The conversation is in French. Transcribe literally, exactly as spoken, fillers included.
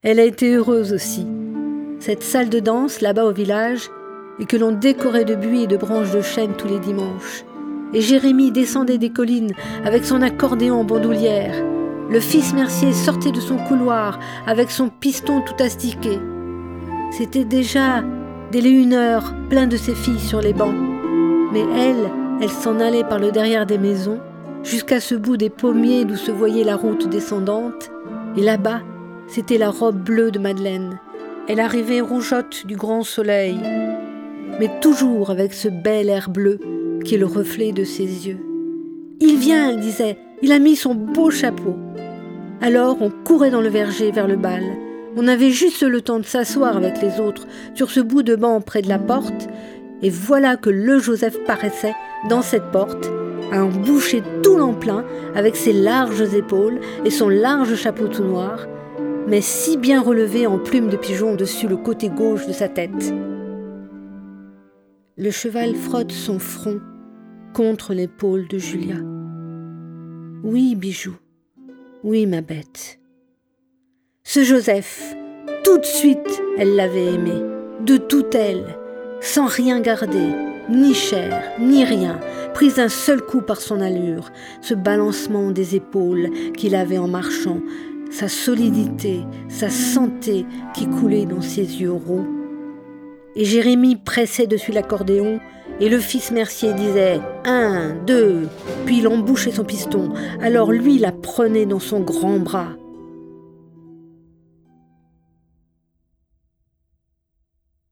Elle a été heureuse aussi. Cette salle de danse, là-bas au village, et que l'on décorait de buis et de branches de chêne tous les dimanches. Et Jérémie descendait des collines avec son accordéon en bandoulière. Le fils Mercier sortait de son couloir avec son piston tout astiqué. C'était déjà, dès les une heure, plein de ses filles sur les bancs. Mais elle, elle s'en allait par le derrière des maisons, jusqu'à ce bout des pommiers d'où se voyait la route descendante. Et là-bas, c'était la robe bleue de Madeleine. Elle arrivait rougeotte du grand soleil, mais toujours avec ce bel air bleu qui est le reflet de ses yeux. « Il vient !» elle disait, « il a mis son beau chapeau !» Alors on courait dans le verger vers le bal. On avait juste le temps de s'asseoir avec les autres sur ce bout de banc près de la porte, et voilà que le Joseph paraissait dans cette porte, un boucher tout l'emplein, avec ses larges épaules et son large chapeau tout noir, mais si bien relevé en plumes de pigeon dessus le côté gauche de sa tête. Le cheval frotte son front contre l'épaule de Julia. « Oui, bijou, oui, ma bête. » Ce Joseph, tout de suite, elle l'avait aimé, de toute elle, sans rien garder, ni chair, ni rien, prise d'un seul coup par son allure, ce balancement des épaules qu'il avait en marchant, sa solidité, sa santé qui coulait dans ses yeux roux. Et Jérémie pressait dessus l'accordéon, et le fils Mercier disait « un, deux », puis il embouchait son piston, alors lui la prenait dans son grand bras.